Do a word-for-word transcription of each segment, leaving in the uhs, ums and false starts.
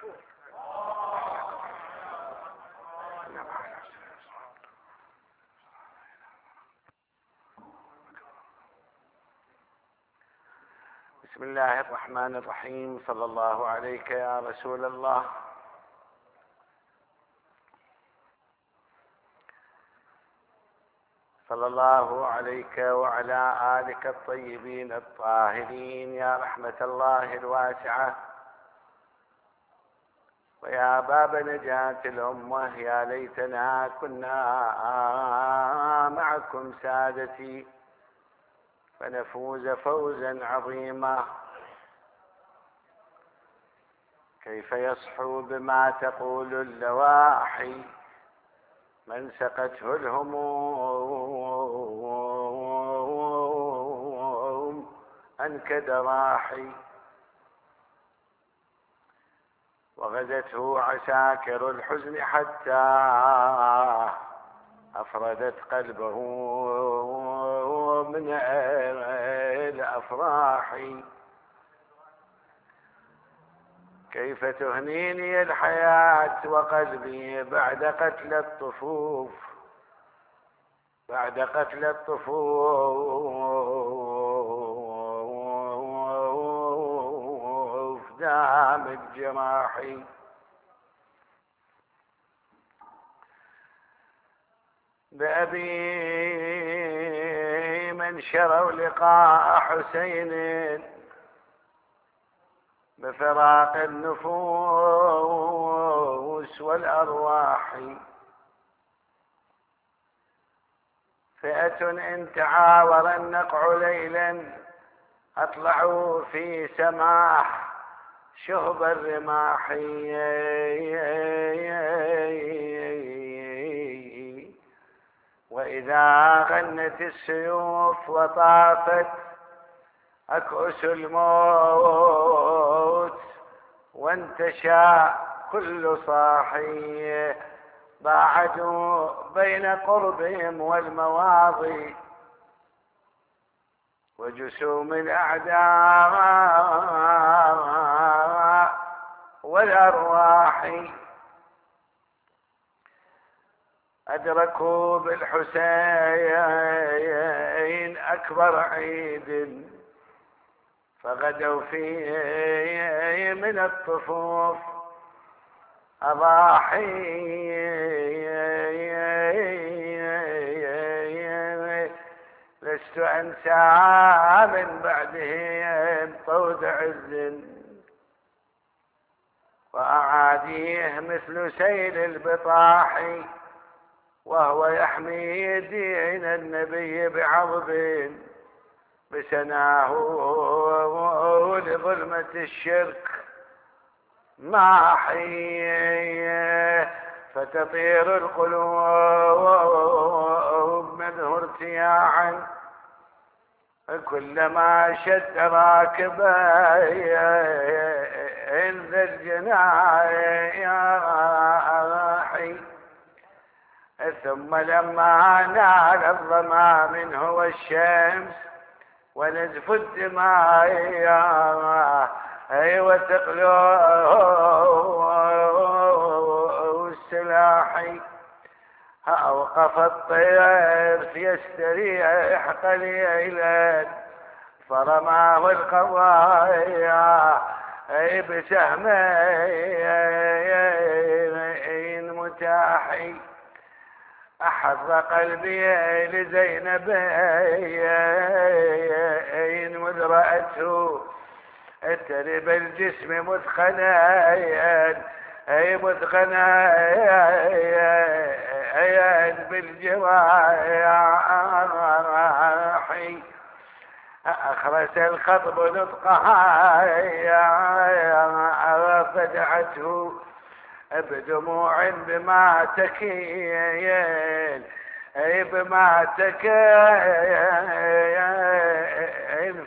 بسم الله الرحمن الرحيم. صلى الله عليك يا رسول الله. صلى الله عليك وعلى آلك الطيبين الطاهرين يا رحمة الله الواسعة، ويا باب نجاة الأمة. يا ليتنا كنا معكم سادتي فنفوز فوزا عظيما. كيف يصحو بما تقول اللواحي من سقته الهموم أنكد راحي، وغزته عساكر الحزن حتى أفردت قلبه من الأفراح. كيف تهنيني الحياة وقلبي بعد قتل الطفوف بعد قتل الطفوف دامت جراحي. بأبي من شروا لقاء حسين بفراق النفوس والأرواح. فئة إن تعاور النقع ليلا أطلعوا في سماح شهب الرماح. وإذا غنت السيوف وطافت أكؤس الموت وانتشى كل صاحي، باعدوا بين قربهم والمواضي وجسوم الأعداء والأرواح. أدركوا بالحسين أكبر عيد فغدوا فيه من الطفوف أضاحي. لست أنسى من بعدهم طود عز وأعاديه مثل سيل البطاح، وهو يحمي دين النبي بعضب بسناه لظلمة الشرك ماحي. فتطير القلوب منه ارتياعا كلما شد راكبين ذا الجناح. ثم لما نال الظما منه والشمس ونزف الدماء وثقل السلاح، أوقف الطير يستريح قليلا فرماه القضايا بسهمين متاحي. أحر قلبي لزينب وإذ رأته ترب الجسم مثخنا أي مثخنا بالجراح. أخرس الخطب نطقها فدعته بدموع بما تكين أي بما تكين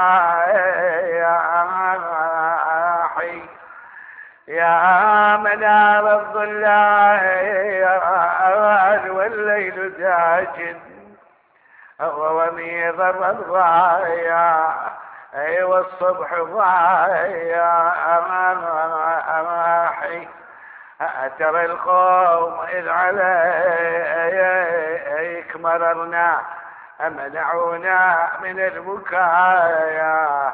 فصاحي. يا منار الظلال والليل داجن وميض الرضايا أي والصبح ضايا ترى القوم إذ عليك مررنا منعونا من البكايا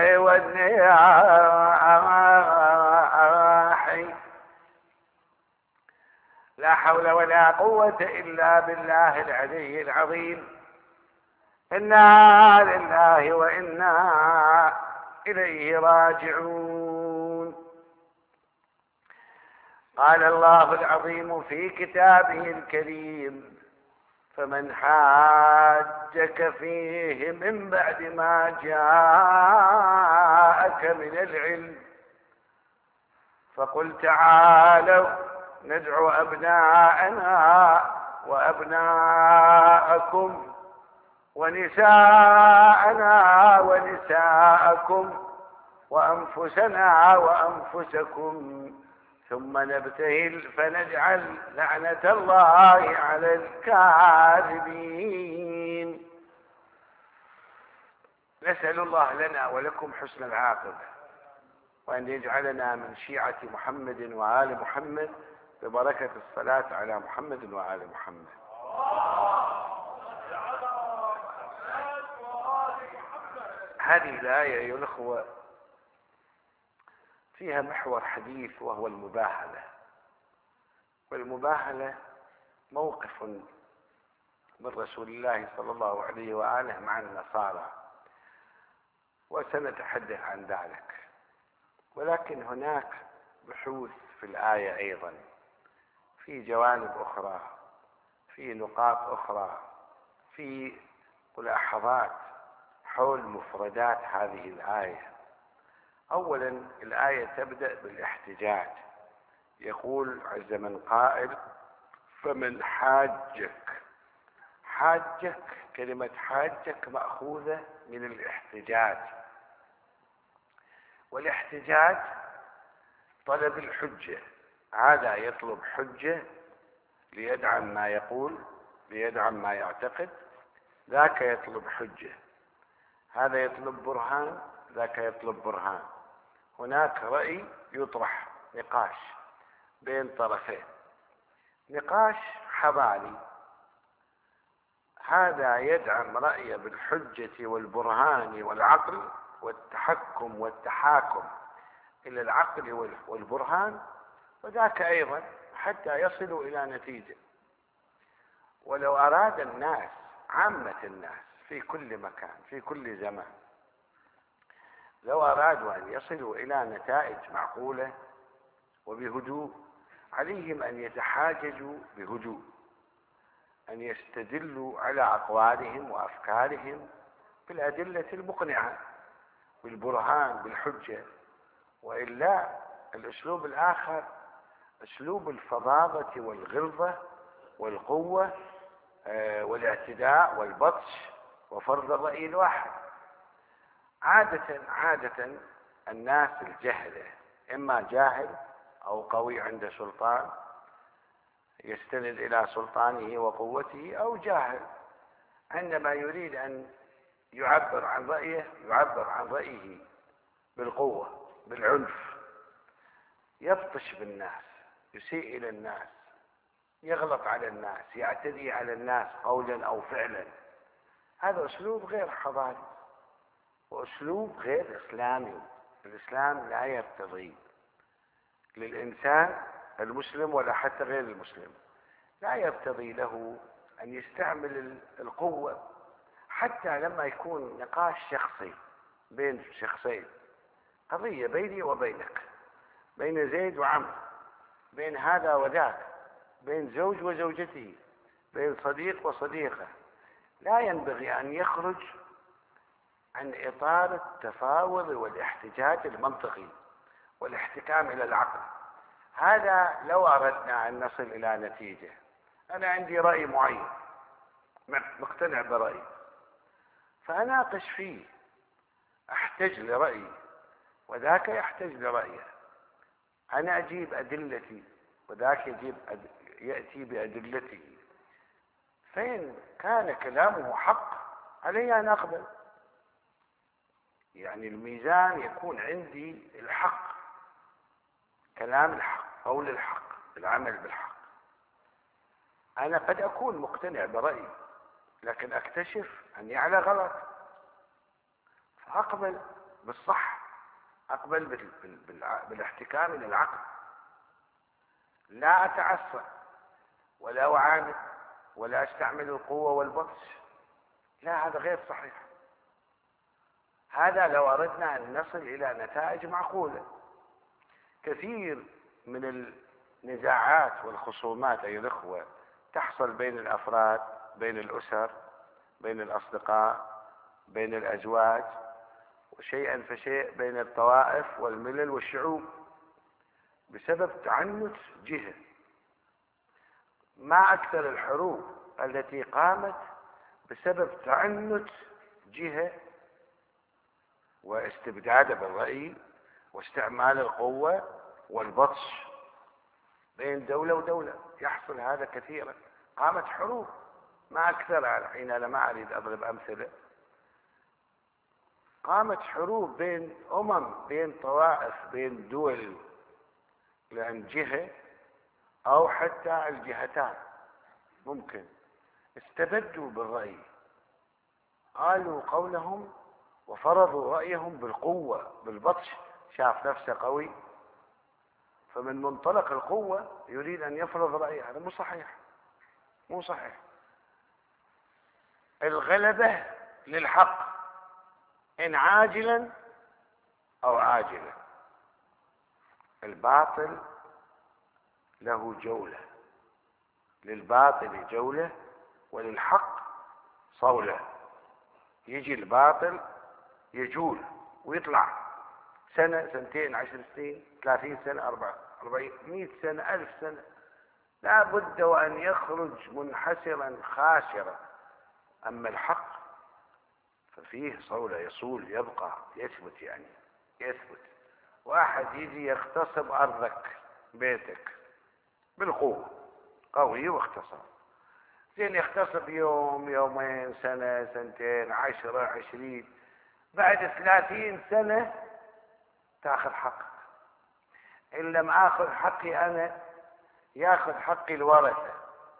والنياح. لا حول ولا قوة إلا بالله العلي العظيم. إنا لله وإنا إليه راجعون. قال الله العظيم في كتابه الكريم: فمن حاجك فيه من بعد ما جاءك من العلم فقل تعالوا ندعو أبناءنا وأبناءكم ونساءنا ونساءكم وأنفسنا وأنفسكم ثم نبتهل فنجعل لعنة الله على الكاذبين. نسأل الله لنا ولكم حسن العاقبة، وأن يجعلنا من شيعة محمد وآل محمد ببركة الصلاة على محمد وآل محمد. هذه الآية أيها الأخوة فيها محور حديث وهو المباهلة، والمباهلة موقف من رسول الله صلى الله عليه وآله مع النصارى، وسنتحدث عن ذلك. ولكن هناك بحوث في الآية أيضا في جوانب أخرى، في نقاط أخرى، في ملاحظات حول مفردات هذه الآية. أولا الآية تبدأ بالاحتجاج، يقول عز من قائل: فمن حاجك. حاجك، كلمة حاجك مأخوذة من الاحتجاج، والاحتجاج طلب الحجة. هذا يطلب حجة ليدعم ما يقول، ليدعم ما يعتقد، ذاك يطلب حجة. هذا يطلب برهان، ذاك يطلب برهان. هناك رأي يطرح، نقاش بين طرفين، نقاش حضاري. هذا يدعم رأيه بالحجة والبرهان والعقل والتحكم والتحاكم إلى العقل والبرهان، وذاك أيضا حتى يصلوا إلى نتيجة. ولو أراد الناس، عامة الناس في كل مكان في كل زمان، لو أرادوا أن يصلوا إلى نتائج معقولة وبهدوء، عليهم أن يتحاججوا بهدوء، أن يستدلوا على أقوالهم وأفكارهم بالأدلة المقنعة، بالبرهان، بالحجة. وإلا الأسلوب الآخر أسلوب الفظاظة والغلظة والقوة والاعتداء والبطش وفرض الرأي الواحد. عادة عادة الناس الجهلة، إما جاهل أو قوي عند سلطان يستند إلى سلطانه وقوته، أو جاهل عندما يريد أن يعبر عن رأيه يعبر عن رأيه بالقوة بالعنف، يبطش بالناس، يسيء إلى الناس، يغلط على الناس، يعتدي على الناس قولا أو فعلا. هذا أسلوب غير حضاري وأسلوب غير إسلامي. الإسلام لا يرتضي للإنسان المسلم ولا حتى غير المسلم، لا يرتضي له أن يستعمل القوة، حتى لما يكون نقاش شخصي بين شخصين، قضية بيني وبينك، بين زيد وعمرو، بين هذا وذاك، بين زوج وزوجته، بين صديق وصديقه، لا ينبغي أن يخرج عن إطار التفاوض والاحتجاج المنطقي والاحتكام إلى العقل. هذا لو أردنا أن نصل إلى نتيجة. أنا عندي رأي معين، مقتنع برأيي، فأناقش فيه، أحتج لرأيي وذاك يحتج لرأيه. أنا أجيب أدلتي وذاك يجيب أد... يأتي بأدلته. فإن كان كلامه حق علي أن أقبل، يعني الميزان يكون عندي الحق، كلام الحق، قول الحق. العمل بالحق. أنا قد أكون مقتنع برأيي لكن أكتشف أني على غلط، فأقبل بالصح، أقبل بال... بال... بال... بالاحتكام للعقل، لا أتعصب ولا أعاند ولا أستعمل القوة والبطش. لا، هذا غير صحيح. هذا لو أردنا أن نصل إلى نتائج معقولة. كثير من النزاعات والخصومات أيها الأخوة تحصل بين الأفراد، بين الأسر، بين الأصدقاء، بين الأزواج، وشيئا فشيء بين الطوائف والملل والشعوب، بسبب تعنت جهة. ما أكثر الحروب التي قامت بسبب تعنت جهة واستبداد بالرأي واستعمال القوة والبطش بين دولة ودولة. يحصل هذا كثيرا. قامت حروب، ما أكثرها الحين، أنا ما أريد أضرب أمثلة. قامت حروب بين أمم، بين طوائف، بين دول، لأن جهة أو حتى الجهتان ممكن استبدوا بالرأي، قالوا قولهم وفرضوا رأيهم بالقوة بالبطش. شاف نفسه قوي فمن منطلق القوة يريد أن يفرض رأيه. هذا مو صحيح، مو صحيح. الغلبة للحق إن عاجلا أو آجلا. الباطل له جولة، للباطل جولة وللحق صولة. يجي الباطل يجول ويطلع سنة، سنتين، عشر سنين، ثلاثين سنة، أربعة أربعين، مئة سنة، ألف سنة، لا بد وأن يخرج منحسرا خاسرا. أما الحق ففيه صولة، يصول، يبقى، يثبت. يعني يثبت. واحد يجي يغتصب أرضك، بيتك، بالقوة، قوي واغتصب. زين يغتصب يوم، يومين، سنة، سنتين، عشرة، عشرين، بعد ثلاثين سنة تاخذ حقك. إن لم آخذ حقي أنا ياخذ حقي الورثة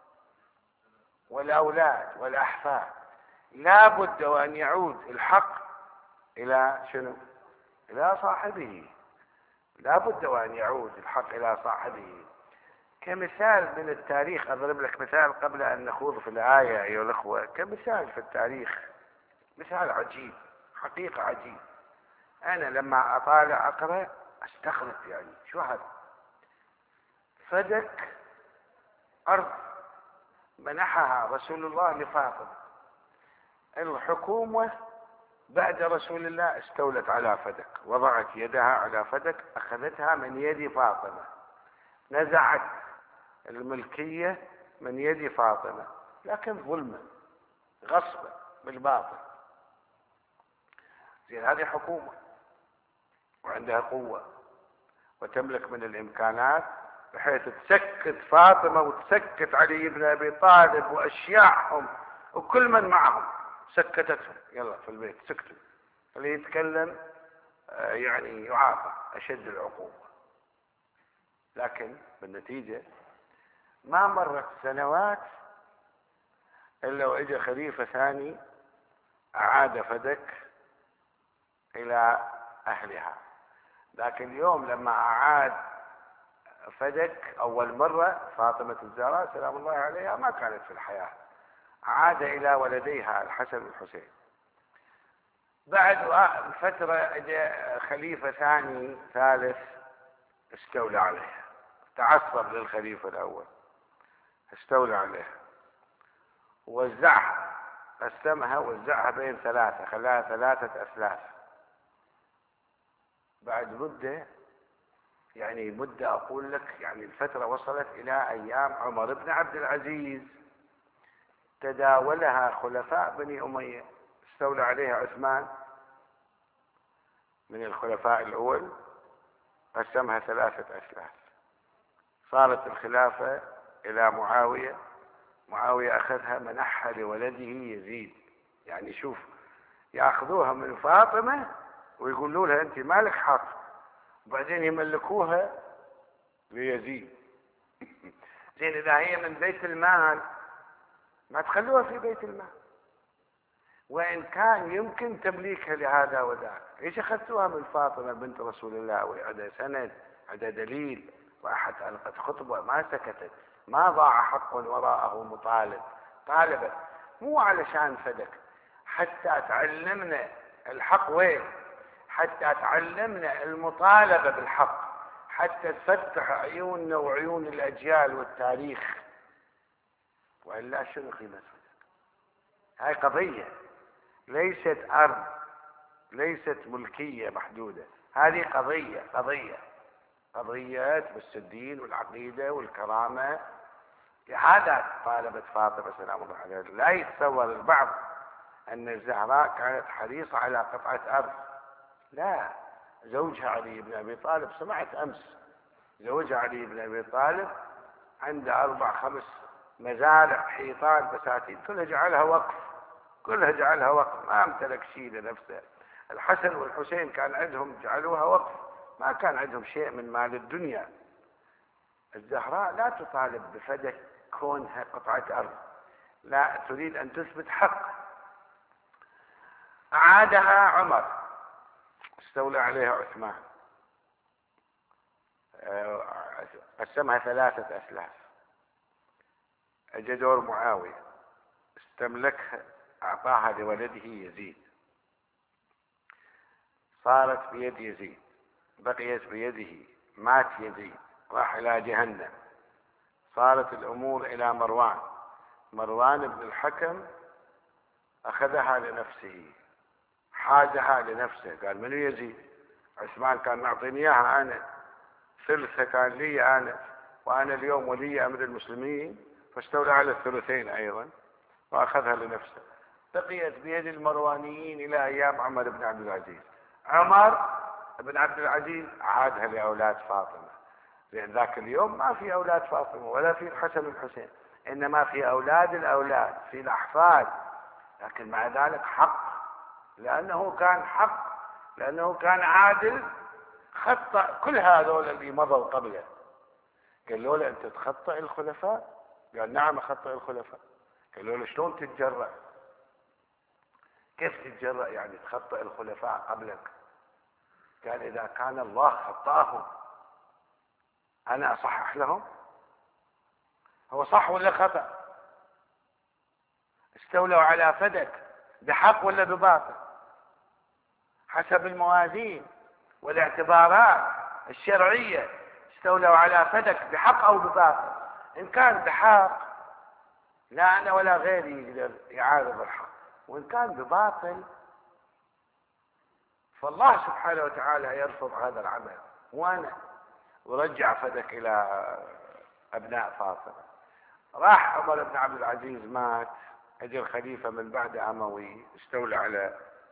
والأولاد والأحفاد. لا بد وأن يعود الحق إلى شنو؟ إلى صاحبه. لا بد وأن يعود الحق إلى صاحبه. كمثال من التاريخ، أضرب لك مثال قبل أن نخوض في الآية أيها الأخوة. كمثال في التاريخ، مثال عجيب، حقيقة عجيب. أنا لما أطالع أقرأ أستغرب، يعني شو هذا؟ فدك أرض منحها رسول الله لفاطمة. الحكومة بعد رسول الله استولت على فدك، وضعت يدها على فدك، أخذتها من يد فاطمة، نزعت الملكية من يد فاطمة، لكن ظلما، غصبا، بالباطل. زين، هذه حكومة وعندها قوة وتملك من الإمكانات بحيث تسكت فاطمة وتسكت علي بن أبي طالب وأشياعهم وكل من معهم، سكتتهم. يلا في البيت سكتوا، اللي يتكلم يعني يعاقب أشد العقوبة. لكن بالنتيجة ما مرت سنوات إلا وإجا خليفة ثاني أعاد فدك إلى أهلها. لكن اليوم لما أعاد فدك أول مرة، فاطمة الزهراء سلام الله عليها ما كانت في الحياة، عاد إلى ولديها الحسن والحسين. بعد فترة اجى خليفة ثاني ثالث استولى عليها، تعصب للخليفة الأول، استولى عليها ووزعها، قسمها وزعها بين ثلاثة، خلاها ثلاثة أسلاف. بعد مدة، يعني مدة أقول لك، يعني الفترة وصلت إلى أيام عمر بن عبد العزيز، تداولها خلفاء بني أمية. استولى عليها عثمان من الخلفاء الأول، قسمها ثلاثة أسلاف، صارت الخلافة إلى معاوية. معاوية أخذها منحها لولده يزيد. يعني شوف، يأخذوها من فاطمة ويقولوا لها أنت مالك حق، وبعدين يملكوها ليزيد. زين إذا هي من بيت المال ما تخلوها في بيت المال، وإن كان يمكن تمليكها لهذا وذاك. ليش أخذتوها من فاطمة بنت رسول الله وعندها سند، عندها دليل، راحت ألقت خطبة ما سكتت، ما ضاع حق وراءه مطالب، طالبت مو علشان فدك، حتى تعلمنا الحق وين، حتى تعلمنا المطالبة بالحق، حتى تفتح عيوننا وعيون الأجيال والتاريخ، وإلا شنو قيمة فدك؟ هاي قضية ليست أرض، ليست ملكية محدودة، هذه قضية قضية قضية بس الدين والعقيدة والكرامة. لهذا طالبت فاطمة سلام الله عليها. لا يتصور البعض أن الزهراء كانت حريصة على قطعة أرض، لا، زوجها علي بن أبي طالب، سمعت أمس زوجها علي بن أبي طالب عنده أربع خمس مزارع حيطان بساتين كلها جعلها وقف، كلها جعلها وقف، ما امتلك شيء لنفسه. الحسن والحسين كان عندهم جعلوها وقف، ما كان عندهم شيء من مال الدنيا. الزهراء لا تطالب بفدك كونها قطعة أرض، لا، تريد أن تثبت حق. أعادها عمر، استولى عليها عثمان، قسمها ثلاثة أسلاف، أجى دور معاوية استملكها، أعطاها لولده يزيد، صارت بيد يزيد، بقيت بيده، مات يزيد، راح إلى جهنم، صارت الأمور إلى مروان، مروان بن الحكم أخذها لنفسه، حازها لنفسه، قال منو يزيد؟ عثمان كان معطيني إياها أنا، ثلثها كان لي أنا، وأنا اليوم ولي أمر المسلمين، فاستولى على الثلثين أيضا وأخذها لنفسه. بقيت بيد المروانيين إلى أيام عمر بن عبد العزيز. عمر بن عبد العزيز عادها لأولاد فاطمة، لأن ذاك اليوم ما في أولاد فاطمة ولا في الحسن والحسين، إنما في أولاد الأولاد، في الأحفاد، لكن مع ذلك حق، لأنه كان حق، لأنه كان عادل، خطأ كل هذول اللي مضوا قبله. قالوا له أنت تخطئ الخلفاء؟ قال نعم أخطئ الخلفاء. قالوا له شلون تتجرأ؟ كيف تتجرأ يعني تخطئ الخلفاء قبلك؟ قال إذا كان الله خطأهم أنا أصحح لهم؟ هو صح ولا خطأ؟ استولوا على فدك بحق ولا بباطل؟ حسب الموازين والاعتبارات الشرعية استولوا على فدك بحق أو بباطل. إن كان بحق لا أنا ولا غيري يقدر يعارض الحق، وإن كان بباطل فالله سبحانه وتعالى يرفض هذا العمل، وأنا ورجع فدك إلى أبناء فاطمة. راح عمر بن عبد العزيز مات، أجى الخليفة من بعد أموي استولى على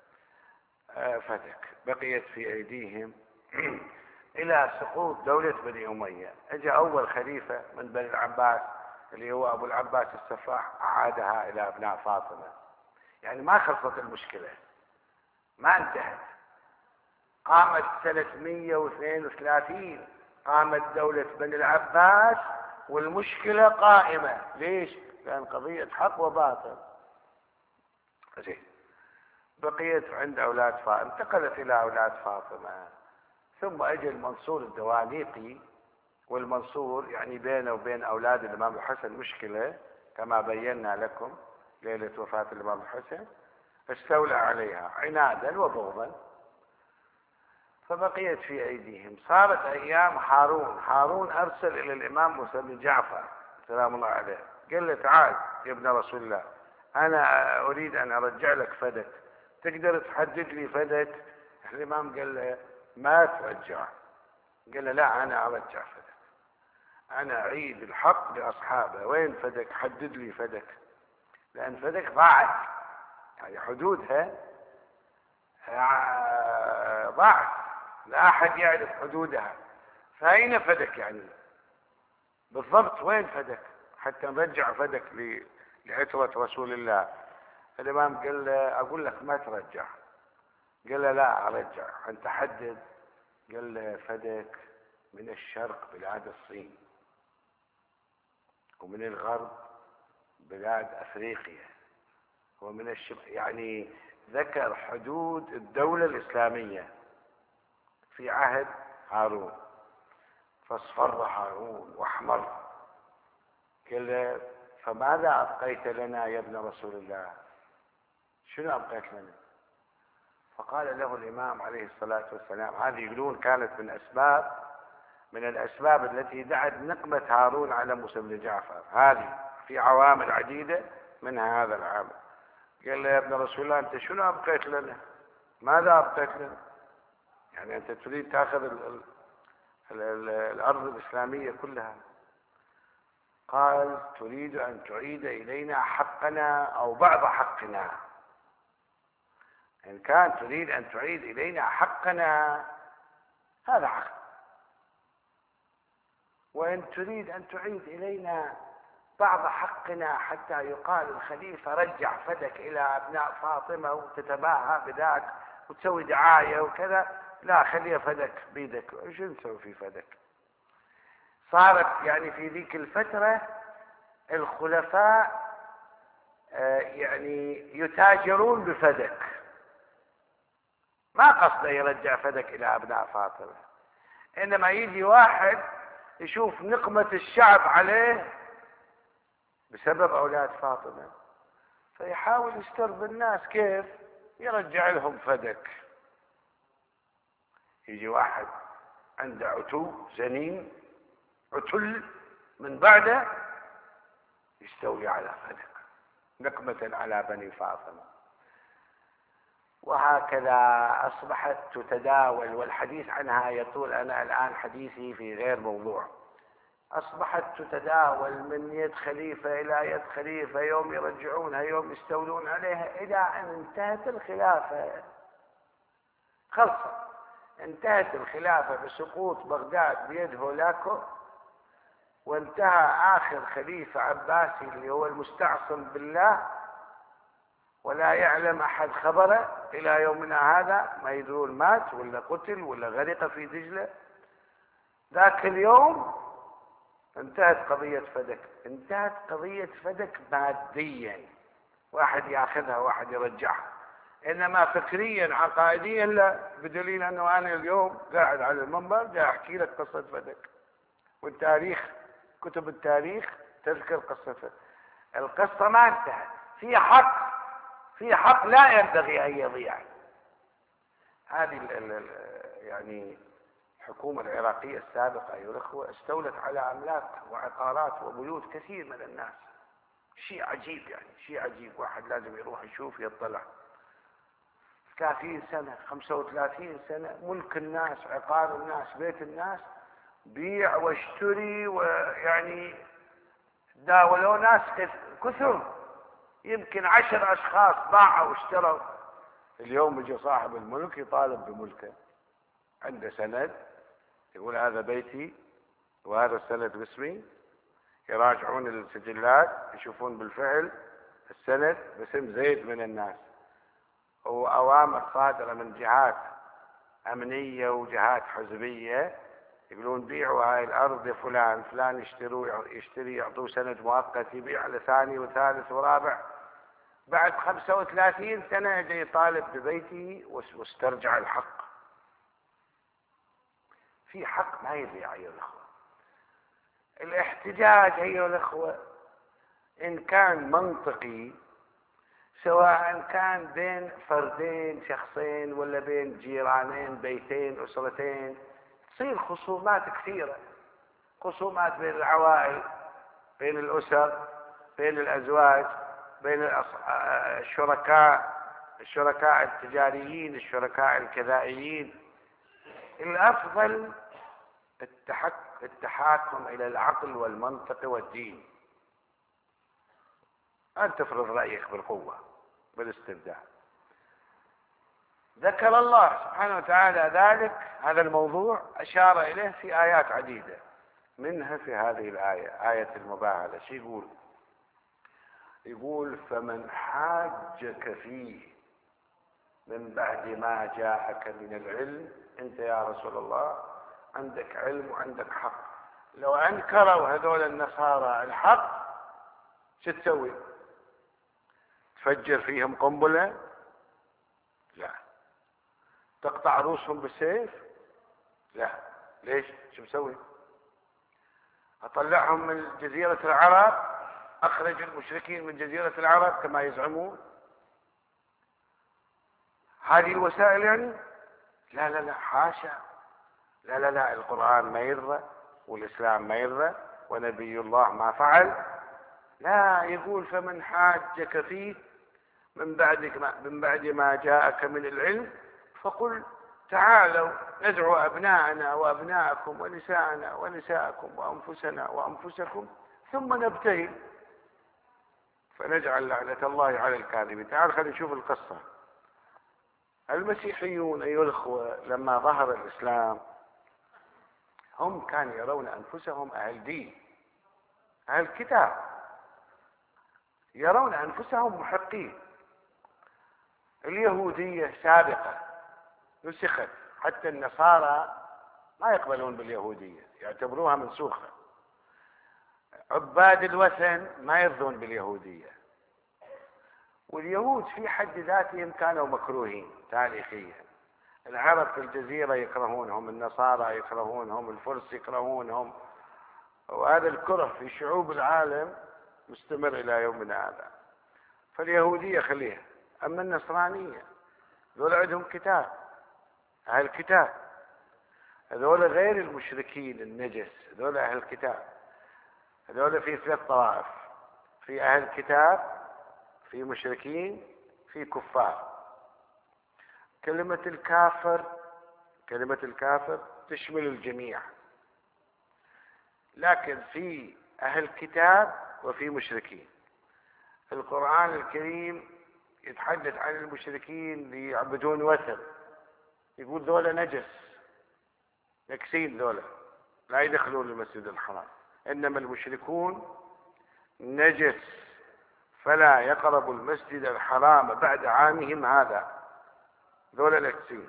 فدك، بقيت في أيديهم إلى سقوط دولة بني أمية. أجى أول خليفة من بني العباس اللي هو أبو العباس السفاح، أعادها إلى أبناء فاطمة. يعني ما خلصت المشكلة، ما انتهت. قامت سنة مئة واثنين وثلاثين قامت دولة بني العباس والمشكلة قائمة. ليش؟ لأن قضية حق وباطل. زين، بقيت عند أولاد فاطمة، انتقلت إلى أولاد فاطمة. ثم أجى المنصور الدوانيقي، والمنصور يعني بينه وبين أولاد الإمام الحسن مشكلة كما بينا لكم ليلة وفاة الإمام الحسن، استولى عليها عنادا وبغضا، فبقيت في أيديهم. صارت أيام هارون، هارون أرسل إلى الإمام موسى بن جعفر سلام الله عليه، قال له تعال يا ابن رسول الله، أنا أريد أن أرجع لك فدك، تقدر تحدد لي فدك؟ الإمام قال له ما ترجع. قال له لا، أنا أرجع فدك، أنا أعيد الحق لأصحابه. وين فدك؟ حدد لي فدك، لأن فدك ضاعت، يعني حدودها ضاعت، لا أحد يعرف حدودها، فأين فدك يعني بالضبط؟ وين فدك حتى نرجع فدك لعترة رسول الله؟ الإمام قال له أقول لك ما ترجع. قال له لا أرجع، أنت حدد. قال له فدك من الشرق بلاد الصين ومن الغرب بلاد أفريقيا، ومن الشمال، يعني ذكر حدود الدولة الإسلامية في عهد هارون، فاصفر هارون واحمر. قال: فماذا أبقيت لنا يا ابن رسول الله؟ شنو أبقيت لنا؟ فقال له الإمام عليه الصلاة والسلام، هذه يقولون كانت من أسباب من الأسباب التي دعت نقمة هارون على موسى بن جعفر، هذه في عوامل عديدة منها هذا العامل. قال له: يا ابن رسول الله، أنت شنو أبقيت لنا؟ ماذا أبقيت لنا؟ يعني أنت تريد تأخذ ال ال ال ال الأرض الإسلامية كلها. قال: تريد أن تعيد إلينا حقنا أو بعض حقنا. إن كان تريد أن تعيد إلينا حقنا هذا حق، وإن تريد أن تعيد إلينا بعض حقنا حتى يقال الخليفة رجع فدك إلى أبناء فاطمة وتتباهى بذاك وتسوي دعاية وكذا، لا، خليها فدك بيدك. شو نسوي في فدك؟ صارت يعني في ذيك الفترة الخلفاء يعني يتاجرون بفدك، ما قصده يرجع فدك إلى أبناء فاطمة، إنما يجي واحد يشوف نقمة الشعب عليه بسبب أولاد فاطمة، فيحاول يسترضي الناس، كيف يرجع لهم فدك. يجي واحد عنده عتو زنين، عتل من بعده، يستولي على فدك نقمة على بني فاطمة. وهكذا أصبحت تتداول، والحديث عنها يطول، أنا الآن حديثي في غير موضوع. أصبحت تتداول من يد خليفة إلى يد خليفة، يوم يرجعونها يوم يستولون عليها، إلى أن انتهت الخلافة. خلصت، انتهت الخلافة بسقوط بغداد بيد هولاكو، وانتهى آخر خليفة عباسي اللي هو المستعصم بالله، ولا يعلم أحد خبره إلى يومنا هذا، ما يدرون مات ولا قتل ولا غرق في دجلة. ذاك اليوم انتهت قضية فدك، انتهت قضية فدك ماديا، واحد ياخذها واحد يرجعها، انما فكريا عقائديا لا، بدليل انه انا اليوم قاعد على المنبر قاعد احكي لك قصة فدك، والتاريخ، كتب التاريخ تذكر قصة فدك. القصة ما انتهت، في حق، في حق لا ينبغي ان يضيع. هذه ال ال يعني الحكومة العراقية السابقة أيها الأخوة استولت على أملاك وعقارات وبيوت كثير من الناس، شيء عجيب، يعني شيء عجيب، واحد لازم يروح يشوف يطلع. ثلاثين سنة، خمسة وثلاثين سنة، ملك الناس، عقار الناس، بيت الناس، بيع واشتري، ويعني داولوا ناس كثر، يمكن عشر أشخاص باعوا واشتروا. اليوم يجي صاحب الملك يطالب بملكه، عنده سند يقول هذا بيتي وهذا السند باسمي، يراجعون السجلات يشوفون بالفعل السند باسم زيد من الناس، وأوامر صادرة من جهات أمنية وجهات حزبية يقولون بيعوا هاي الأرض لفلان، فلان يشتروا يشتري يعطوه سند مؤقت يبيع على ثاني وثالث ورابع. بعد خمسة وثلاثين سنة يجي يطالب ببيته واسترجع الحق. في حق ما يضيع أيها الأخوة. الاحتجاج أيها الأخوة إن كان منطقي، سواء كان بين فردين شخصين ولا بين جيرانين بيتين أسرتين، تصير خصومات كثيرة، خصومات بين العوائل، بين الأسر، بين الأزواج، بين الشركاء الشركاء التجاريين، الشركاء الكذائيين. الأفضل التحاكم إلى العقل والمنطق والدين، أن تفرض رأيك بالقوة بالاستبداد. ذكر الله سبحانه وتعالى ذلك، هذا الموضوع أشار إليه في آيات عديدة، منها في هذه الآية، آية المباهلة. شو يقول؟ يقول: فمن حاجك فيه من بعد ما جاءك من العلم، أنت يا رسول الله عندك علم وعندك حق، لو أنكروا هذول النصارى الحق شو تسوي؟ تفجر فيهم قنبلة؟ لا. تقطع رؤوسهم بالسيف؟ لا. ليش؟ شو مسوي؟ أطلعهم من جزيرة العرب، أخرج المشركين من جزيرة العرب كما يزعمون؟ هذه الوسائل يعني؟ لا لا لا، حاشا. لا لا لا، القرآن ما يرضى، والإسلام ما يرضى، ونبي الله ما فعل. لا، يقول فمن حاجك فيه من بعد ما, من بعد ما جاءك من العلم فقل تعالوا ندعو أبناءنا وأبناءكم ونساءنا ونساءكم وأنفسنا وأنفسكم ثم نبتهل فنجعل لعنة الله على الكاذبين. تعال خلينا نشوف القصة. المسيحيون أيها الأخوة لما ظهر الإسلام هم كانوا يرون أنفسهم أهل دين، أهل كتاب، يرون أنفسهم محقين. اليهودية سابقة نسخت، حتى النصارى ما يقبلون باليهودية، يعتبروها منسوخة. عباد الوثن ما يرضون باليهودية. واليهود في حد ذاتهم كانوا مكروهين تاريخيا. العرب في الجزيرة يكرهونهم، النصارى يكرهونهم، الفرس يكرهونهم، وهذا الكره في شعوب العالم مستمر إلى يومنا هذا. فاليهودية خليها. أما النصرانية ذول عندهم كتاب، أهل الكتاب، هذول غير المشركين النجس، هذول أهل الكتاب. هذول في ثلاث طوائف، في أهل كتاب، في مشركين، في كفار. كلمة الكافر، كلمة الكافر تشمل الجميع، لكن في أهل كتاب وفي مشركين. القرآن الكريم يتحدث عن المشركين اللي يعبدون وثن، يقول ذولا نجس، نكسين، ذولا لا يدخلون المسجد الحرام، إنما المشركون نجس فلا يقربوا المسجد الحرام بعد عامهم هذا، ذولا نكسين.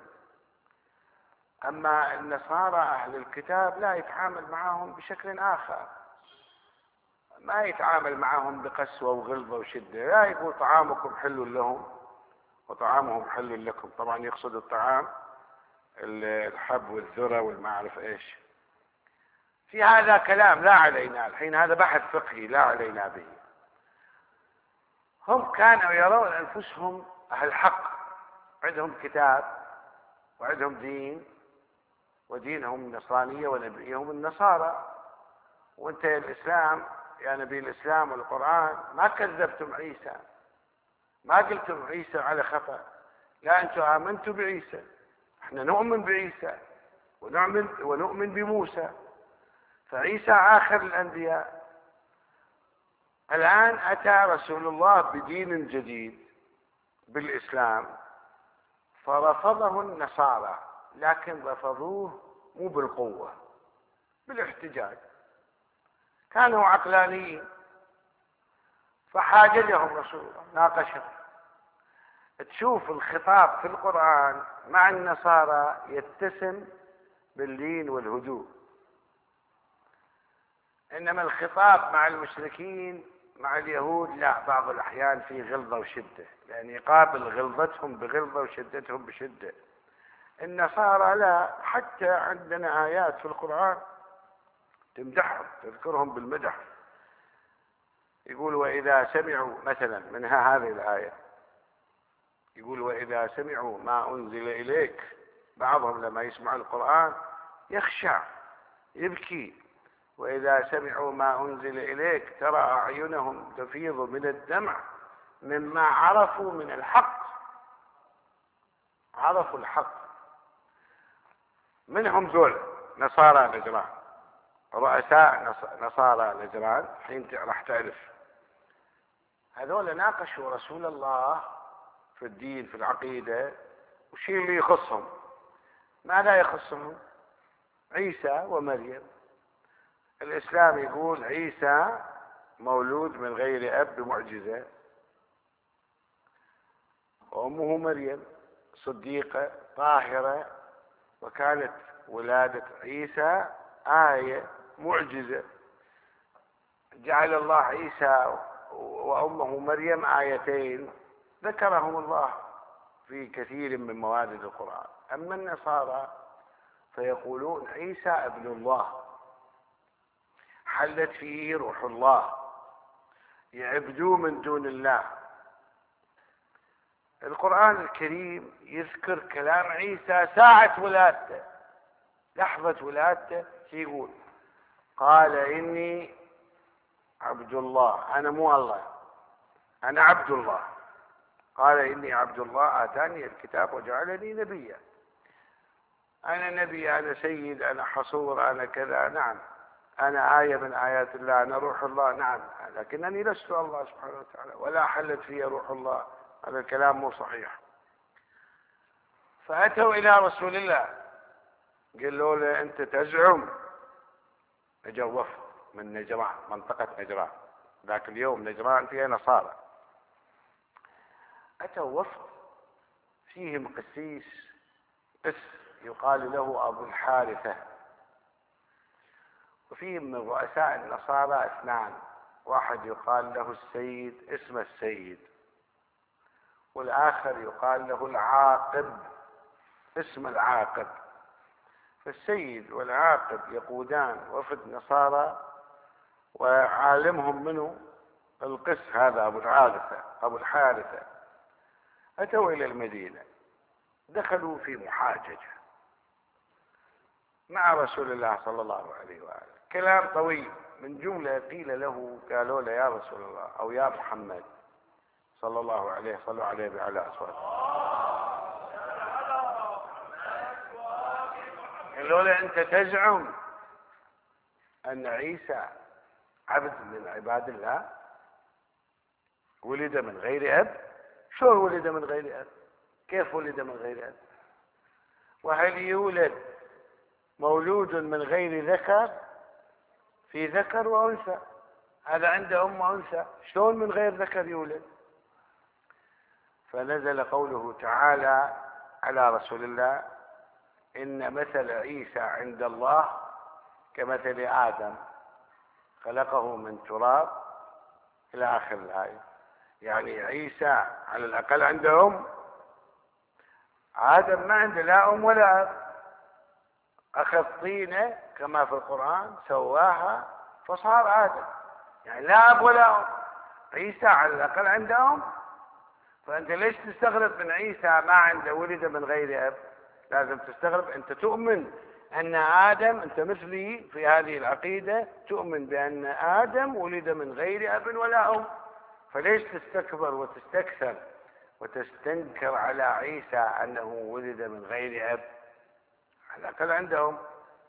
أما النصارى أهل الكتاب لا، يتعامل معهم بشكل آخر، ما يتعامل معهم بقسوة وغلظة وشدة. لا، يقول طعامكم حل لهم وطعامهم حل لكم. طبعا يقصد الطعام الحب والذرة والما أعرف إيش. في هذا كلام لا علينا الحين، هذا بحث فقهي لا علينا به. هم كانوا يرون أنفسهم أهل حق، عندهم كتاب وعندهم دين، ودينهم النصرانية ونبيهم النصارى. وانت يا الإسلام يا نبي الإسلام والقرآن ما كذبتم عيسى، ما قلتم عيسى على خفا، لا أنتم آمنتم بعيسى. احنا نؤمن بعيسى ونؤمن, ونؤمن بموسى، فعيسى آخر الأنبياء. الآن أتى رسول الله بدين جديد بالإسلام فرفضه النصارى، لكن رفضوه مو بالقوة، بالاحتجاج. كانوا عقلانيين، فحاججهم رسول الله، ناقشهم. تشوف الخطاب في القرآن مع النصارى يتسم باللين والهدوء، إنما الخطاب مع المشركين مع اليهود لا، بعض الأحيان في غلظة وشدة، لأن يقابل غلظتهم بغلظة وشدتهم بشدة. النصارى لا، حتى عندنا آيات في القرآن تمدحهم، تذكرهم بالمدح. يقول وإذا سمعوا مثلا منها هذه الآية، يقول وإذا سمعوا ما أنزل إليك، بعضهم لما يسمع القرآن يخشع يبكي. وإذا سمعوا ما أنزل إليك ترى أعينهم تفيض من الدمع مما عرفوا من الحق. عرفوا الحق. منهم ذول نصارى نجران، رؤساء نصارى نجران، حين راح تعرف. هذول ناقشوا رسول الله في الدين في العقيدة وشيء اللي يخصهم. ماذا يخصهم؟ عيسى ومريم. الإسلام يقول عيسى مولود من غير أب بمعجزة، وأمه مريم صديقة طاهرة، وكانت ولادة عيسى آية معجزة. جعل الله عيسى وأمه مريم آيتين ذكرهم الله في كثير من موارد القرآن. أما النصارى فيقولون عيسى ابن الله، حلت فيه روح الله، يعبدوا من دون الله. القرآن الكريم يذكر كلام عيسى ساعة ولادته، لحظة ولادته، يقول قال إني عبد الله، أنا مو الله، أنا عبد الله. قال إني عبد الله آتاني الكتاب وجعلني نبيا. أنا نبي، أنا سيد، أنا حصور، أنا كذا. نعم، أنا آية من آيات الله، أنا روح الله. نعم، لكنني لست الله سبحانه وتعالى، ولا حلت في روح الله. هذا الكلام مو صحيح. فأتوا إلى رسول الله قالوا له أنت تزعم، اجوا وفد من نجران، منطقة نجران، ذاك اليوم نجران فيها نصارى. أتوا وفد فيهم قسيس قس يقال له أبو الحارثة، وفيهم من رؤساء النصارى اثنان، واحد يقال له السيد، اسمه السيد، والآخر يقال له العاقب، اسم العاقب. فالسيد والعاقب يقودان وفد نصارى، وعالمهم منه القس هذا أبو الحارثة أبو الحارثة. أتوا إلى المدينة، دخلوا في محاججة مع رسول الله صلى الله عليه وآله، كلام طويل. من جملة قيل له، قالوا له يا رسول الله أو يا محمد صلى الله عليه، صلوا عليه بعلى أصواتهم، قالوا له أنت تزعم أن عيسى عبد من عباد الله، ولد من غير أب؟ شلون ولد من غير أب؟ كيف ولد من غير أب؟ وهل يولد مولود من غير ذكر في ذكر وأنثى؟ هذا عنده أم وأنثى، شلون من غير ذكر يولد؟ فنزل قوله تعالى على رسول الله إن مثل عيسى عند الله كمثل آدم خلقه من تراب إلى آخر الآية. يعني عيسى على الأقل عنده أم، آدم ما عنده لا أم ولا أب، أخذ طينة كما في القرآن سواها فصار آدم، يعني لا أب ولا أم. عيسى على الأقل عنده أم، فأنت ليش تستغرب من عيسى ما عنده ولد من غير أب؟ لازم تستغرب، أنت تؤمن أن آدم، أنت مثلي في هذه العقيدة، تؤمن بأن آدم ولد من غير أب ولا أم، فليش تستكبر وتستكثر وتستنكر على عيسى أنه ولد من غير أب؟ على الأقل عندهم.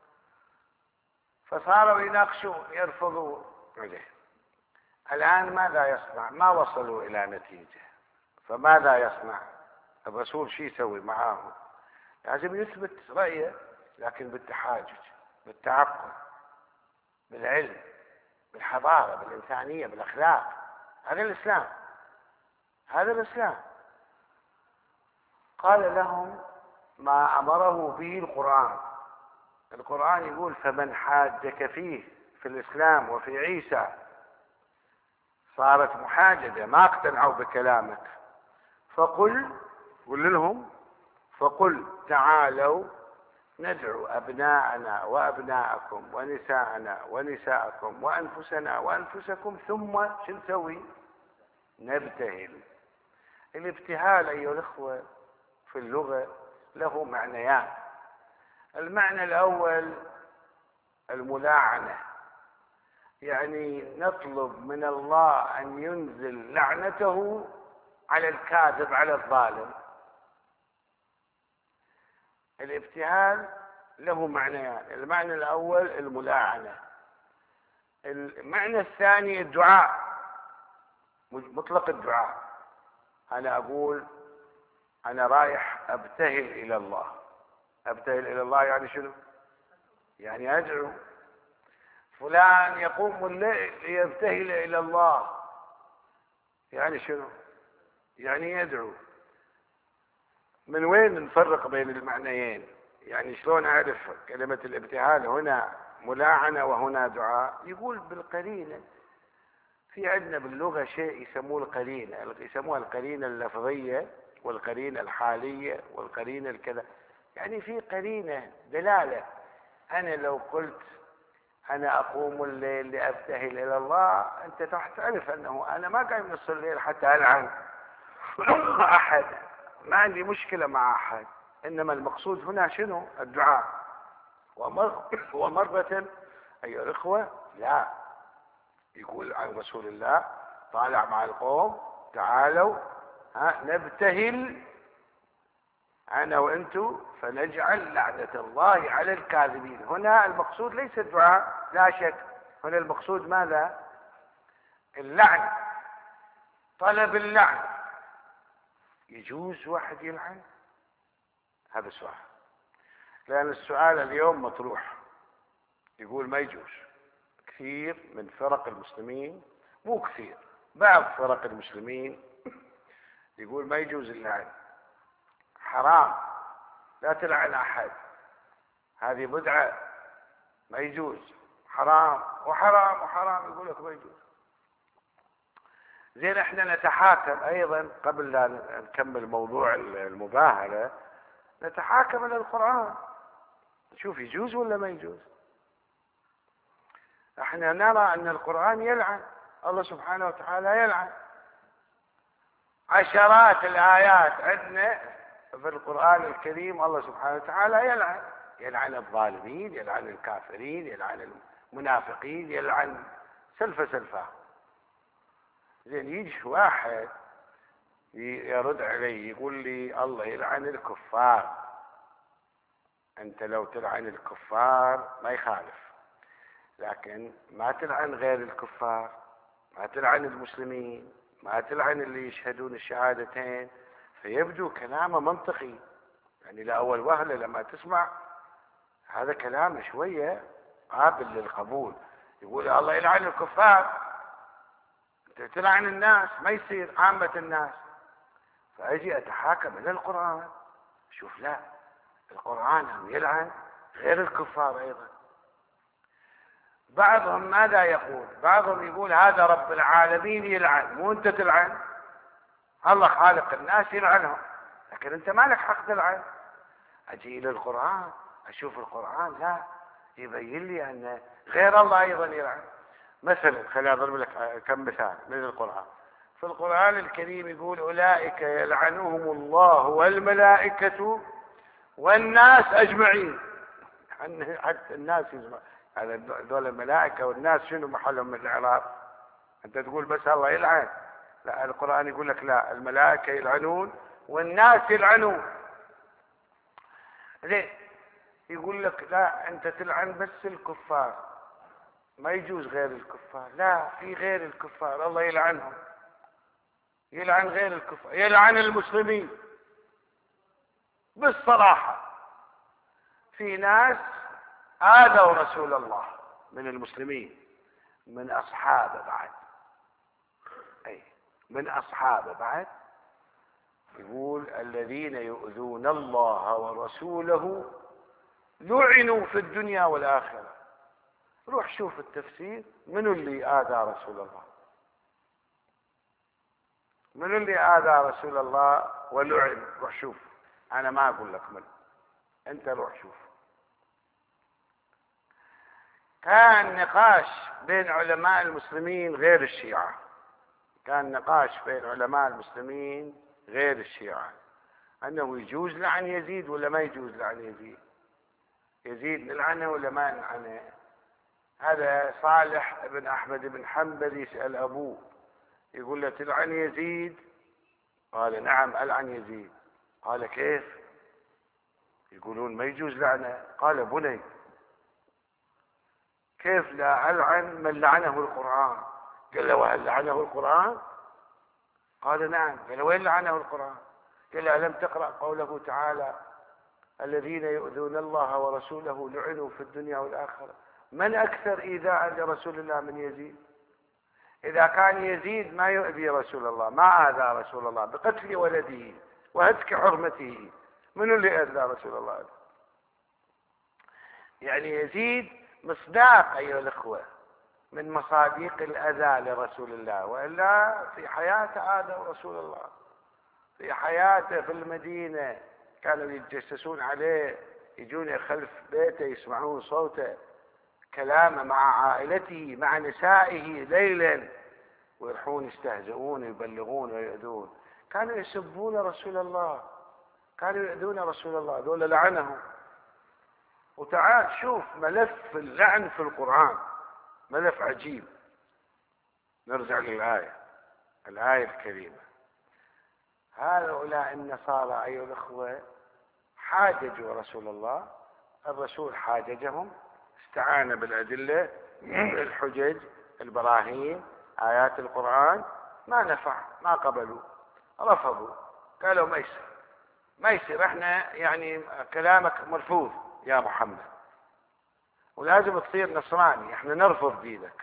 فصاروا يناقشون يرفضون عليه. الآن ماذا يصنع؟ ما وصلوا إلى نتيجة، فماذا يصنع الرسول؟ شو يسوي معاهم؟ لازم يثبت رأيه، لكن بالتحاجج، بالتعقل، بالعلم، بالحضارة، بالإنسانية، بالأخلاق. هذا الإسلام، هذا الإسلام. قال لهم ما أمره به القرآن. القرآن يقول فمن حاجك فيه في الإسلام وفي عيسى، صارت محاججة، ما اقتنعوا بكلامك. فقل، قل لهم فقل تعالوا ندعو أبناءنا وأبناءكم ونساءنا ونساءكم وأنفسنا وأنفسكم ثم شو نسوي؟ نبتهل. الابتهال أيها الأخوة في اللغة له معنيان. المعنى الأول الملاعنة، يعني نطلب من الله أن ينزل لعنته على الكاذب على الظالم. الابتهال له معنيان، المعنى الأول الملاعنة، المعنى الثاني الدعاء، مطلق الدعاء. أنا أقول أنا رايح أبتهل إلى الله. أبتهل إلى الله يعني شنو؟ يعني أدعو. فلان يقوم الليل ليبتهل إلى الله، يعني شنو؟ يعني يدعو. من وين نفرق بين المعنيين؟ يعني شلون أعرف كلمة الابتهال هنا ملاعنة وهنا دعاء، يقول بالقرينة. في عندنا باللغة شيء يسموه القرينة، يسموها القرينة اللفظية والقرينة الحالية والقرينة الكذا، يعني في قرينة دلالة. أنا لو قلت أنا أقوم الليل لأبتهل إلى الله، أنت تعرف أنه أنا ما قايم نص الليل حتى ألعن أحد، ما عندي مشكلة مع أحد، إنما المقصود هنا شنو؟ الدعاء. ومر ومرة أيها الإخوة لا، يقول عن رسول الله طالع مع القوم تعالوا ها نبتهل أنا وأنتم فنجعل لعنة الله على الكاذبين. هنا المقصود ليس الدعاء لا شك، هنا المقصود ماذا؟ اللعن، طلب اللعن. يجوز واحد يلعن؟ هذا سؤال، لأن السؤال اليوم مطروح. يقول ما يجوز. كثير من فرق المسلمين، مو كثير، بعض فرق المسلمين يقول ما يجوز اللعن، حرام، لا تلعن أحد، هذه بدعة، ما يجوز، حرام وحرام وحرام، يقول لك ما يجوز. زين احنا نتحاكم ايضا قبل لا نكمل موضوع المباهلة، نتحاكم الى القرآن نشوف يجوز ولا ما يجوز. احنا نرى ان القرآن يلعن، الله سبحانه وتعالى يلعن. عشرات الآيات عندنا في القرآن الكريم الله سبحانه وتعالى يلعن، يلعن الظالمين، يلعن الكافرين، يلعن المنافقين، يلعن سلفة سلفة. زين يجي واحد يرد علي يقول لي الله يلعن الكفار. انت لو تلعن الكفار ما يخالف، لكن ما تلعن غير الكفار، ما تلعن المسلمين، ما تلعن اللي يشهدون الشهادتين. فيبدو كلامه منطقي، يعني لأول وهلة لما تسمع هذا كلام شوية قابل للقبول. يقول الله يلعن الكفار، انت تلعن الناس، ما يصير عامة الناس. فأجي أتحاكم إلى القرآن، شوف لا، القرآن هم يلعن غير الكفار أيضا. بعضهم ماذا يقول؟ بعضهم يقول هذا رب العالمين يلعن، مو أنت تلعن، الله خالق الناس يلعنهم، لكن أنت ما لك حق تلعن. أجي إلى القرآن أشوف القرآن لا، يبين لي أن غير الله أيضا يلعن. مثلا خليني أضرب لك كم مثال من القرآن. في القرآن الكريم يقول أولئك يلعنهم الله والملائكة والناس أجمعين. حتى الناس يجمع، هذا دول الملائكة والناس شنو محلهم من الإعراب؟ أنت تقول بس الله يلعن، لا، القرآن يقول لك لا، الملائكة يلعنون والناس يلعنون. ليه؟ يقول لك لا، أنت تلعن بس الكفار، ما يجوز غير الكفار. لا، في غير الكفار الله يلعنهم، يلعن غير الكفار، يلعن المسلمين بالصراحة. في ناس آذوا رسول الله من المسلمين، من أصحابه بعد، أي من أصحابه بعد. يقول الذين يؤذون الله ورسوله لعنوا في الدنيا والآخرة. روح شوف التفسير، منو اللي آذى رسول الله؟ منو اللي آذى رسول الله ولعن؟ روح شوف، أنا ما أقول لك من، أنت روح شوف. كان نقاش بين علماء المسلمين غير الشيعة، كان نقاش بين علماء المسلمين غير الشيعة أنه يجوز لعن يزيد ولا ما يجوز لعن يزيد، يزيد نلعنه ولا ما نلعنه. هذا صالح بن أحمد بن حنبل يسأل أبوه يقول له تلعن يزيد؟ قال نعم ألعن يزيد. قال كيف؟ يقولون ما يجوز لعنه. قال بني كيف لا ألعن من لعنه القرآن؟ قال له وهل لعنه القرآن؟ قال نعم. قال وين لعنه القرآن؟ قال له ألم تقرأ قوله تعالى الذين يؤذون الله ورسوله لعنوا في الدنيا والآخرة؟ من أكثر إيذاء لرسول الله من يزيد؟ إذا كان يزيد ما يؤذي رسول الله، ما آذى رسول الله بقتل ولده وهتك حرمته، من اللي أذى رسول الله؟ يعني يزيد مصداق أيها الأخوة من مصاديق الأذى لرسول الله، وإلا في حياته هذا رسول الله في حياته في المدينة كانوا يتجسسون عليه، يجون خلف بيته يسمعون صوته، كلامه مع عائلته مع نسائه ليلا، ويروحون يستهزئون يبلغون ويؤذون. كانوا يسبون رسول الله، كانوا يؤذون رسول الله، ذولا لعنهم. وتعال شوف ملف اللعن في القرآن، ملف عجيب. نرجع للآية، الآية الكريمة. هؤلاء النصارى أيها الأخوة حاججوا رسول الله، الرسول حاججهم، استعان بالأدلة الحجج البراهين آيات القرآن، ما نفع، ما قبلوا، رفضوا، قالوا ما يصير ما يصير احنا يعني كلامك مرفوض يا محمد، ولازم تصير نصراني، احنا نرفض دينك.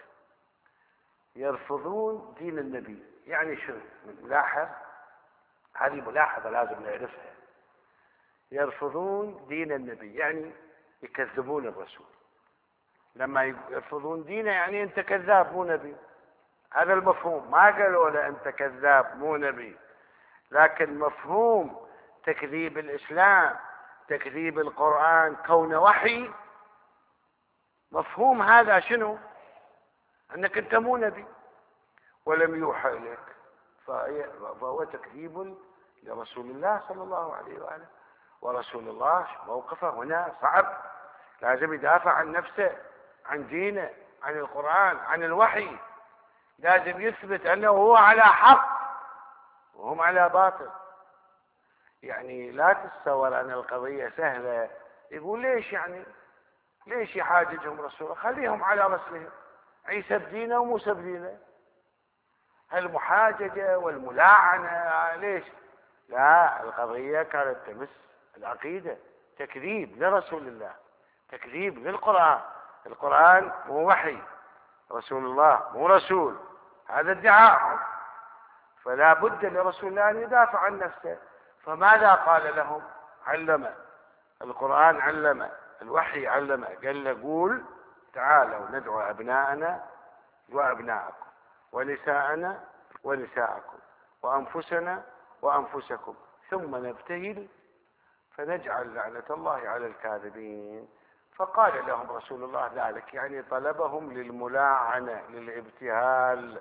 يرفضون دين النبي، يعني شنو؟ ملاحظ، هذه ملاحظة لازم نعرفها. يرفضون دين النبي يعني يكذبون الرسول. لما يرفضون دينه يعني انت كذاب مو نبي، هذا المفهوم. ما قالوا له انت كذاب مو نبي، لكن مفهوم تكذيب الإسلام، تكذيب القرآن كونه وحي، مفهوم هذا شنو؟ أنك أنت مو نبي ولم يوحى إليك، فهو تكذيب لرسول الله صلى الله عليه وآله. ورسول الله موقفه هنا صعب، لازم يدافع عن نفسه، عن دينه، عن القرآن، عن الوحي، لازم يثبت أنه هو على حق وهم على باطل. يعني لا تتصور أن القضية سهلة. يقول ليش يعني ليش يحاججهم رسوله؟ خليهم على رسلهم، عيسى بدينه وموسى بدينه. المحاججة والملاعنة ليش؟ لا، القضية كانت تمس العقيدة، تكذيب لرسول الله، تكذيب للقرآن. القرآن مو وحي، رسول الله مو رسول، هذا ادعاء، فلا بد لرسول الله أن يدافع عن نفسه. فماذا قال لهم؟ علم القرآن، علم الوحي، علم قال له قول تعالوا ندعو أبناءنا وأبناءكم ونساءنا ونساءكم وأنفسنا وأنفسكم ثم نبتهل فنجعل لعنة الله على الكاذبين. فقال لهم رسول الله ذلك، يعني طلبهم للملاعنة للابتهال،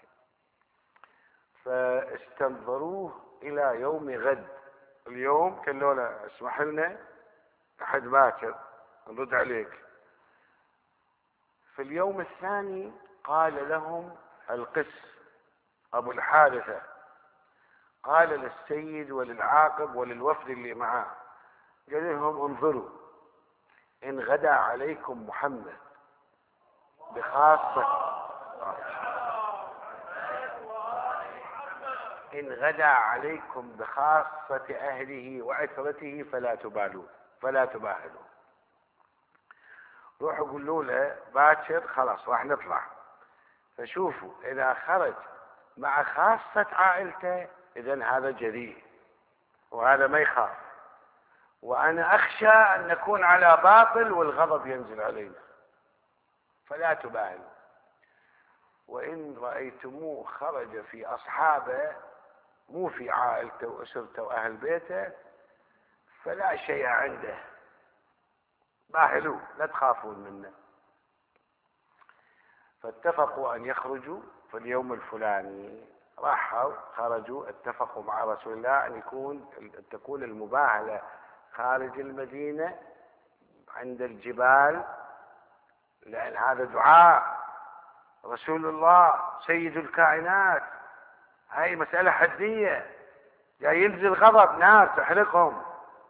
فاستنظروه إلى يوم غد. اليوم قالوا له اسمح لنا أحد باكر نرد عليك. في اليوم الثاني قال لهم القس أبو الحارثة، قال للسيد وللعاقب وللوفد اللي معاه، قال لهم انظروا إن غدا عليكم محمد بخاصة إن غدا عليكم بخاصة أهله وعترته فلا تبالوا فلا تباهلوا. روحوا قولوا له باكر خلاص راح نطلع، فشوفوا إذا خرج مع خاصة عائلته إذن هذا جريء وهذا ما يخاف، وأنا أخشى أن نكون على باطل والغضب ينزل علينا، فلا تباهلوا. وإن رأيتموه خرج في أصحابه مو في عائلته وأسرته وأهل بيته فلا شيء عنده، باهلوه لا تخافون منه. فاتفقوا أن يخرجوا في اليوم الفلاني، راحوا خرجوا اتفقوا مع رسول الله أن يكون تكون المباهلة خارج المدينة عند الجبال، لأن هذا دعاء رسول الله سيد الكائنات، هاي مسألة حدية، جاي ينزل غضب نار تحرقهم.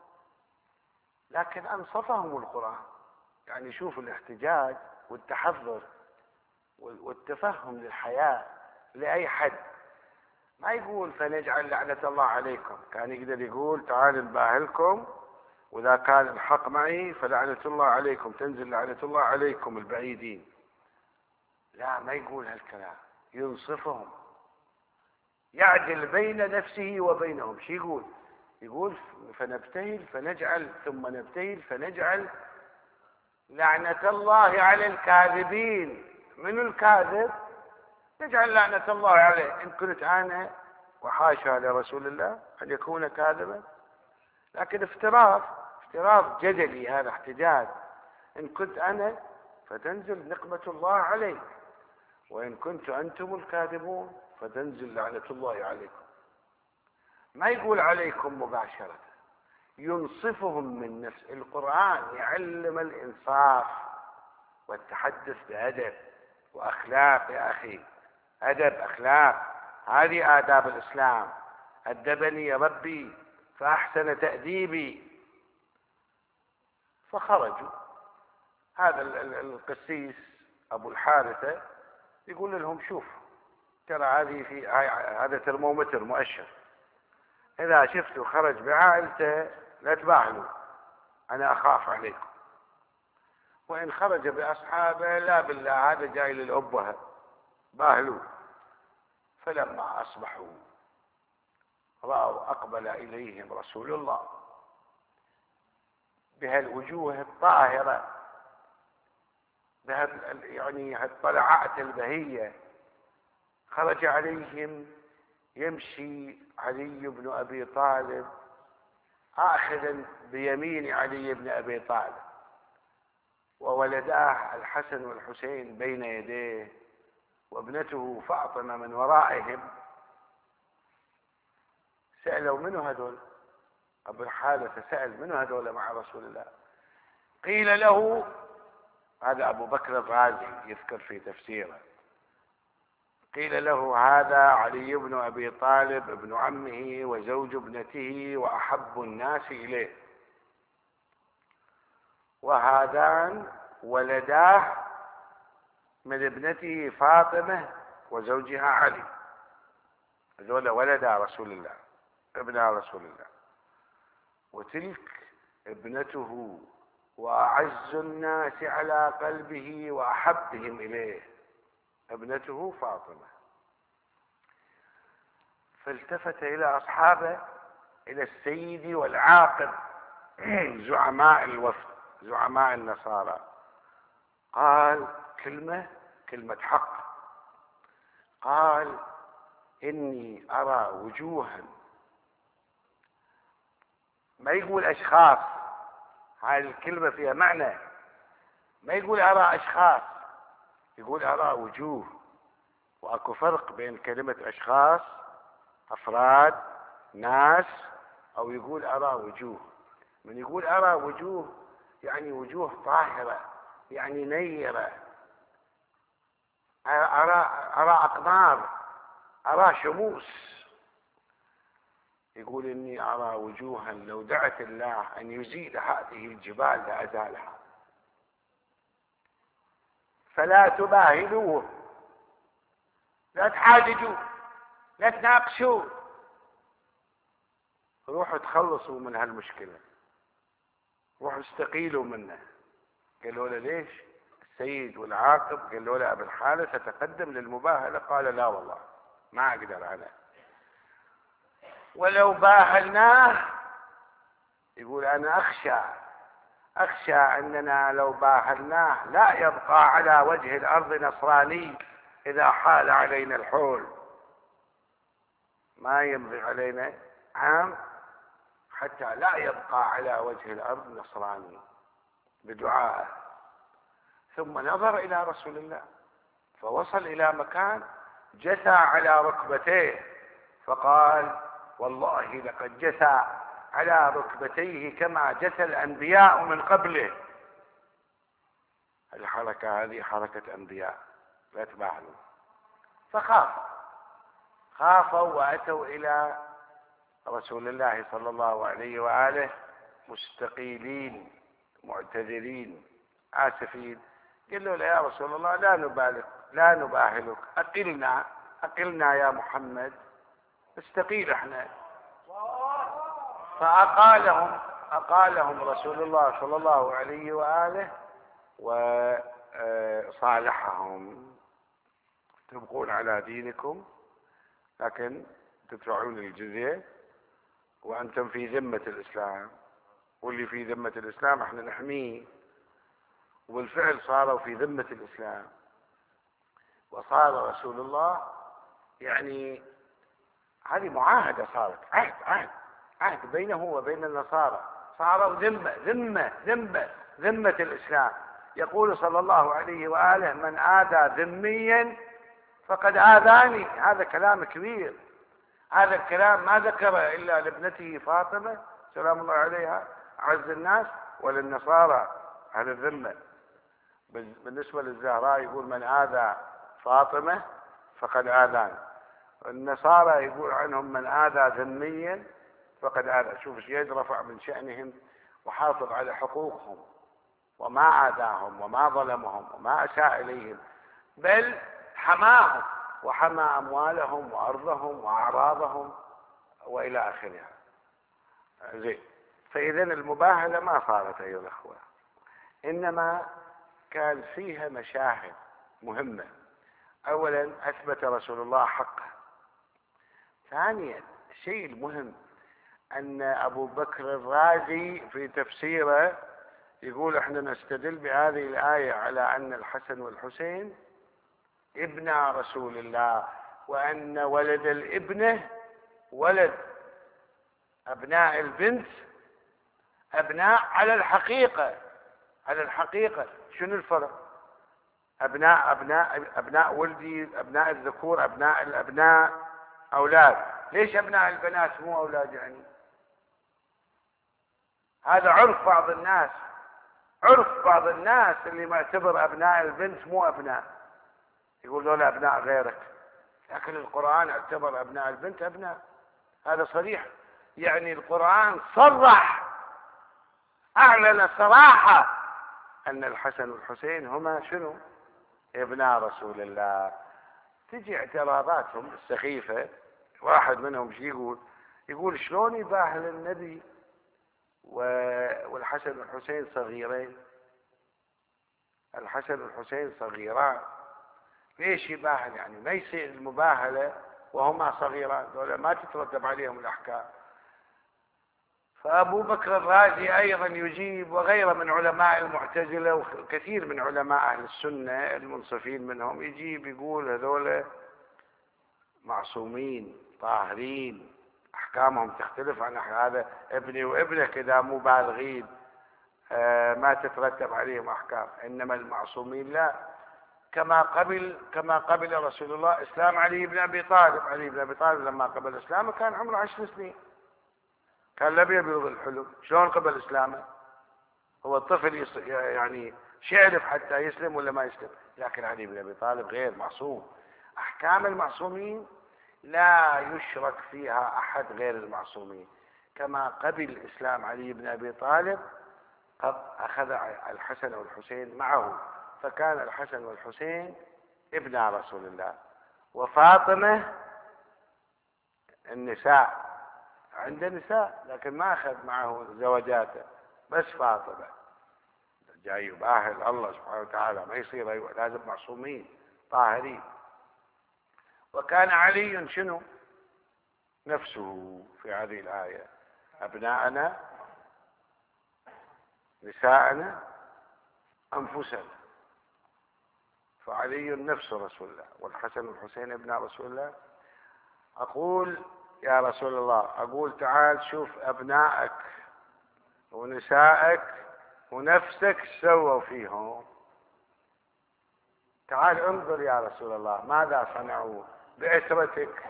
لكن أنصفهم القرآن، يعني شوفوا الاحتجاج والتحضر والتفهم للحياة لأي حد. ما يقول فنجعل لعنة الله عليكم، كان يقدر يقول تعال نباهلكم وإذا كان الحق معي فلعنة الله عليكم، تنزل لعنة الله عليكم البعيدين. لا، ما يقول هالكلام، ينصفهم، يعدل بين نفسه وبينهم. شو يقول؟ يقول فنبتهل فنجعل ثم نبتهل فنجعل لعنة الله على الكاذبين. من الكاذب؟ يجعل لعنة الله عليه. إن كنت أنا، وحاشا لرسول الله أن يكون كاذبا، لكن افتراض افتراض جدلي، هذا احتجاج. إن كنت أنا فتنزل نقمة الله عليك، وإن كنت أنتم الكاذبون فتنزل لعنة الله عليكم. ما يقول عليكم مباشرة، ينصفهم من نفس. القرآن يعلم الإنصاف والتحدث بأدب وأخلاق يا أخي، أدب أخلاق، هذه آداب الإسلام. أدبني ربي فأحسن تأديبي. فخرجوا. هذا القسيس أبو الحارثة يقول لهم شوفوا، ترى هذه في هذا ترمومتر مؤشر، إذا شفتوا خرج بعائلته لا تباهلوا، أنا أخاف عليكم. وإن خرج بأصحابه لا بالله هذا جاي للأبهة، باهلوا. فلما أصبحوا رأوا أقبل إليهم رسول الله بهالوجوه الطاهرة، بهال يعني هالطلعات البهية. خرج عليهم يمشي علي بن أبي طالب آخذا بيمين علي بن أبي طالب، وولداه الحسن والحسين بين يديه، وابنته فاطمة من ورائهم. سألوا منه هذول؟ أبو الحارثة سأل منه هذول مع رسول الله؟ قيل له، هذا أبو بكر الرازي يذكر في تفسيره، قيل له هذا علي بن أبي طالب ابن عمه وزوج ابنته وأحب الناس إليه، وهذان ولداه من ابنته فاطمة وزوجها علي. هذول ولدا رسول الله، ابناء رسول الله. وتلك ابنته وأعز الناس على قلبه وأحبهم إليه، ابنته فاطمة. فالتفت إلى أصحابه، إلى السيد والعاقب زعماء الوفد، زعماء النصارى، قال كلمة كلمة حق. قال إني أرى وجوها، ما يقول أشخاص، هذه الكلمة فيها معنى، ما يقول أرى أشخاص، يقول أرى وجوه. وأكو فرق بين كلمة أشخاص، أفراد، ناس، أو يقول أرى وجوه. من يقول أرى وجوه يعني وجوه طاهرة، يعني نيرة. أرى أرى أقمار، أرى شموس. يقول إني أرى وجوها لو دعت الله أن يزيل هذه الجبال لأزالها. فلا تباهلوه، لا تحاججوا، لا تناقشوا، روحوا تخلصوا من هالمشكلة، روحوا استقيلوا منه. قالوا له ليش؟ السيد والعاقب قالوا له أبو الحارث تقدم للمباهلة، قال لا والله ما أقدر عليه، ولو باهلناه، يقول أنا أخشى أخشى أننا لو باهلناه لا يبقى على وجه الأرض نصراني إذا حال علينا الحول، ما يمضي علينا عام حتى لا يبقى على وجه الأرض نصراني بدعائه. ثم نظر إلى رسول الله فوصل إلى مكان جثى على ركبتيه فقال والله لقد جثى على ركبتيه كما جثى الأنبياء من قبله. الحركة هذه حركة أنبياء، لا تباهلوا. فخاف خافوا وأتوا إلى رسول الله صلى الله عليه وآله مستقيلين معتذرين آسفين. قالوا له يا رسول الله لا نبالغ لا نباهلك، أقلنا أقلنا يا محمد، استقيل احنا. فأقالهم أقالهم رسول الله صلى الله عليه وآله وصالحهم. تبقون على دينكم لكن تدفعون الجزية وأنتم في ذمة الإسلام، واللي في ذمة الإسلام احنا نحميه، وبالفعل صاروا في ذمة الإسلام، وصار رسول الله يعني هذه معاهدة، صارت عهد عهد عهد بينه وبين النصارى، صاروا ذمة ذمة ذمة ذمة الإسلام. يقول صلى الله عليه وآله: من آذى ذميا فقد آذاني. هذا كلام كبير، هذا الكلام ما ذكر إلا لابنته فاطمة سلام الله عليها أعز الناس، وللنصارى أهل الذمة. بالنسبة للزهراء يقول: من آذى فاطمة فقد آذاني. النصارى يقول عنهم: من آذى ذميا فقد آذى. شوف ايش رفع من شأنهم وحافظ على حقوقهم، وما آذاهم وما ظلمهم وما أساء إليهم، بل حماهم وحمى أموالهم وأرضهم وأعراضهم وإلى آخرها. زين. فإذا المباهلة ما صارت أيها الأخوة، إنما كان فيها مشاهد مهمة. أولا أثبت رسول الله حقه. ثانيا الشيء المهم أن أبو بكر الرازي في تفسيره يقول: احنا نستدل بهذه الآية على أن الحسن والحسين ابنا رسول الله، وأن ولد الابنة ولد أبناء البنت أبناء على الحقيقة. على الحقيقة شنو الفرق؟ أبناء أبناء أبناء ولدي، أبناء الذكور، أبناء الأبناء أولاد. ليش أبناء البنات مو أولاد يعني؟ هذا عرف بعض الناس، عرف بعض الناس اللي معتبر أبناء البنت مو أبناء، يقول دول أبناء غيرك، لكن القرآن اعتبر أبناء البنت أبناء. هذا صريح، يعني القرآن صرح، أعلن صراحة أن الحسن والحسين هما شنو؟ ابناء رسول الله. تجي اعتراضاتهم السخيفة، واحد منهم شي يقول؟ يقول: شلون يباهل النبي والحسن والحسين صغيرين؟ الحسن والحسين صغيران، ليش يباهل؟ يعني ما يصير المباهلة وهما صغيران، دول ما تترتب عليهم الأحكام. فأبو بكر الرازي أيضا يجيب، وغيره من علماء المعتزلة وكثير من علماء أهل السنة المنصفين منهم، يجيب يقول: هذول معصومين طاهرين، أحكامهم تختلف عن هذا ابني وابنك إذا مو بالغين آه ما تترتب عليهم أحكام، إنما المعصومين لا. كما قبل كما قبل رسول الله إسلام علي بن أبي طالب. علي بن أبي طالب لما قبل إسلامه كان عمره عشر سنين، كان لم يبلغ الحلم. شلون قبل إسلامه؟ هو الطفل يعني شعرف حتى يسلم ولا ما يسلم. لكن علي بن أبي طالب غير، معصوم. أحكام المعصومين لا يشرك فيها أحد غير المعصومين. كما قبل إسلام علي بن أبي طالب قد أخذ الحسن والحسين معه، فكان الحسن والحسين ابنا رسول الله. وفاطمة النساء، عنده نساء لكن ما أخذ معه زوجاته، بس فاطمة. جاي يباهل الله سبحانه وتعالى، ما يصير، أيوة لازم معصومين طاهرين. وكان علي شنو؟ نفسه في هذه الآية: أبناءنا، نساءنا، أنفسنا. فعلي نفس رسول الله، والحسن والحسين ابناء رسول الله. أقول: يا رسول الله، أقول تعال شوف أبنائك ونسائك ونفسك سووا فيهم، تعال انظر يا رسول الله ماذا صنعوا بأسرتك.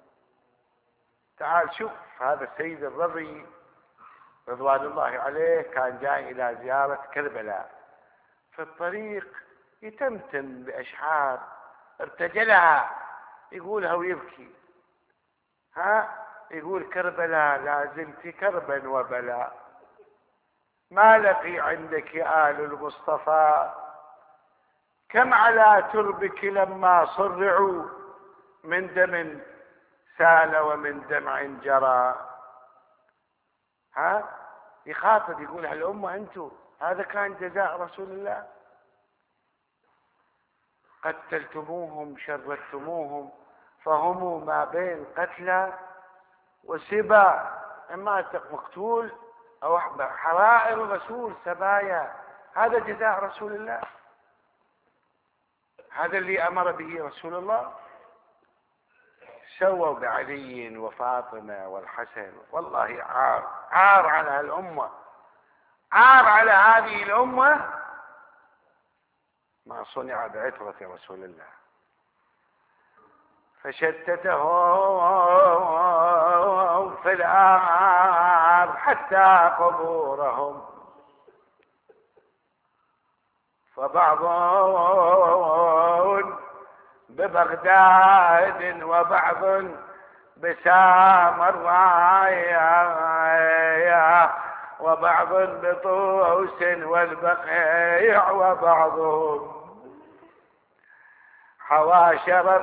تعال شوف. هذا السيد الرضي رضوان الله عليه كان جاي إلى زيارة كربلاء، في الطريق يتمتم بأشعار ارتجلها يقولها ويبكي. ها يقول: كربلاء لا زلت كربا وبلاء، ما لقي عندك آل المصطفى، كم على تربك لما صرعوا، من دم سال ومن دمع جرى. ها يخاطب يقول: هالأمة أنتم، هذا كان جزاء رسول الله، قتلتموهم شردتموهم، فهم ما بين قتلى وسبا، إما مقتول أو حرائر الرسول سبايا. هذا جزاء رسول الله، هذا اللي أمر به رسول الله. سووا بعلي وفاطمة والحسن، والله عار عار على الأمة، عار على هذه الأمة ما صنع بعترة رسول الله. فشتتهم في الأرض حتى قبورهم، فبعضهم ببغداد وبعض بسامراء وبعض بطوس والبقيع وبعضهم حوى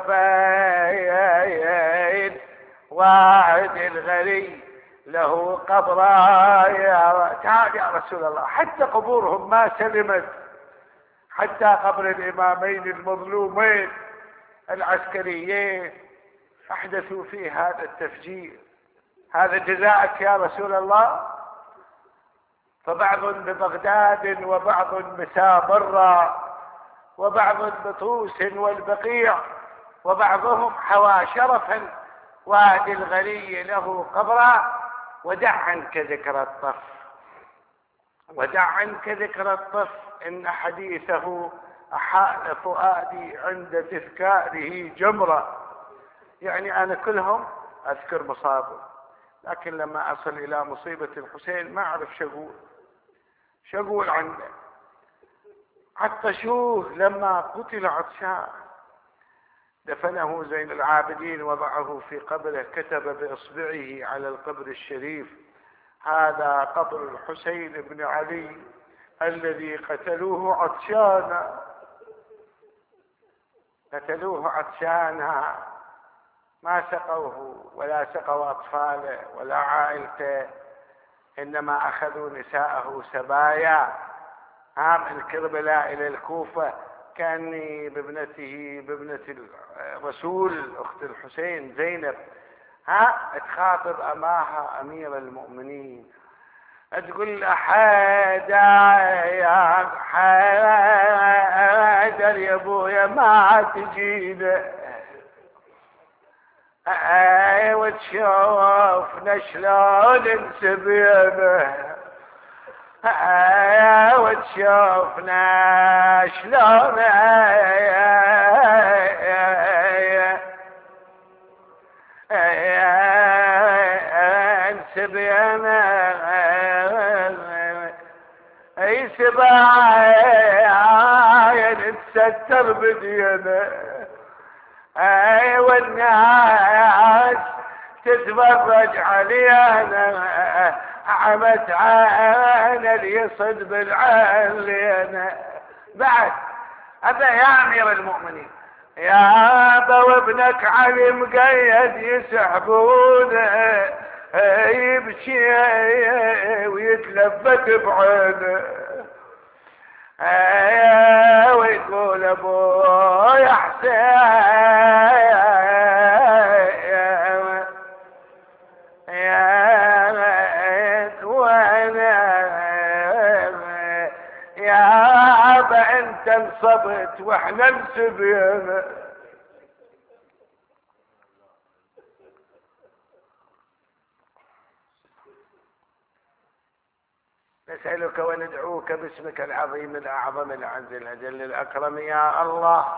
شرفين وادي الغري له قبرايا. تعال يا رسول الله، حتى قبورهم ما سلمت، حتى قبر الإمامين المظلومين العسكريين أحدثوا فيه هذا التفجير. هذا جزاءك يا رسول الله. فبعض ببغداد وبعض بسامراء وبعض بطوس والبقيع وبعضهم حوى شرفا وادي الغري له قبرا. ودع عنك ذكر الطف، ودع عنك ذكر الطف، إن حديثه أحال فؤادي عند تذكاره جمرة. يعني أنا كلهم أذكر مصابه، لكن لما أصل إلى مصيبة الحسين ما أعرف شقول شقول عنه. عطشوه لما قتل عطشان، دفنه زين العابدين، وضعه في قبره، كتب بإصبعه على القبر الشريف: هذا قبر الحسين بن علي الذي قتلوه عطشانا، قتلوه عطشانا، ما سقوه ولا سقوا أطفاله ولا عائلته، إنما أخذوا نساءه سبايا ها من كربلاء إلى الكوفة. كأني بابنته بابنة الرسول أخت الحسين زينب ها تخاطب أماها أمير المؤمنين، تقول له: حيدر يا حيدر يا ابويا ما تجينا، اي وتشوفنا شلون نسبينا، اي وتشوفنا شلون نسبينا، اي سبايا نتستر بدينا، اي والناس تتفرج علينا، عمت عين اليصد بالعين لينا. بعد هذا يا امير المؤمنين، يا ابا وابنك علي مقيد يسحبونه، يبكي ويتلفت بعينه، ويقول ابويا حسين يا ابا انت انصبت واحنا انسبينا. نسألك وندعوك باسمك العظيم الأعظم الأعز الأجل الأكرم يا الله،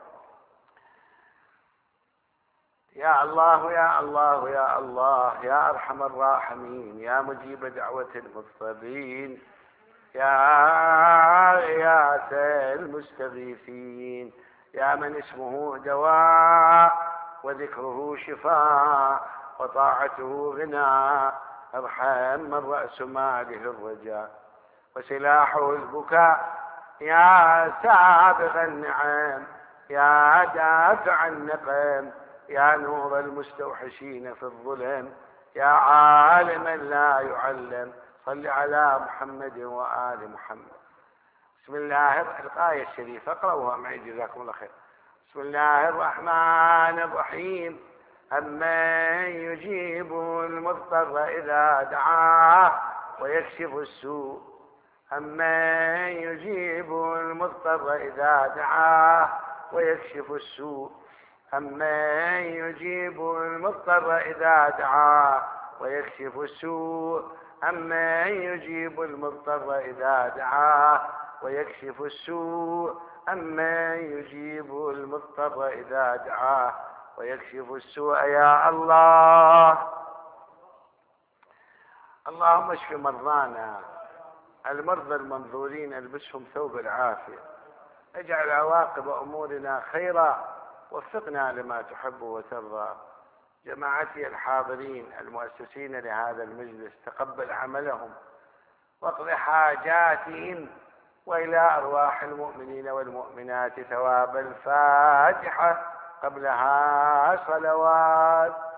يا الله يا الله يا الله، يا أرحم الراحمين، يا مجيب دعوة المضطرين، يا غياث المستغيثين، يا من اسمه دواء وذكره شفاء وطاعته غنى، ارحم من رأس ماله الرجاء وسلاحه البكاء، يا سابغ النعم، يا دافع النقم، يا نور المستوحشين في الظلم، يا عالما لا يعلم. صل على محمد وآل محمد. بسم الله الآية الشريفة اقرأوها معي جزاكم الله خير. بسم الله الرحمن الرحيم. أمن يجيب المضطر إذا دعاه ويكشف السوء، أمن يجيب المضطر إذا دعاه ويكشف السوء أمن يجيب المضطر إذا دعاه ويكشف السوء أمن يجيب المضطر إذا دعاه ويكشف السوء أمن يجيب المضطر إذا دعاه ويكشف السوء يا الله. اللهم اشف مرضانا المرضى المنظورين، البسهم ثوب العافية، اجعل عواقب أمورنا خيرا، وفقنا لما تحب وترضى. جماعتي الحاضرين المؤسسين لهذا المجلس، تقبل عملهم واقض حاجاتهم، وإلى أرواح المؤمنين والمؤمنات ثواب الفاتحة قبلها صلوات.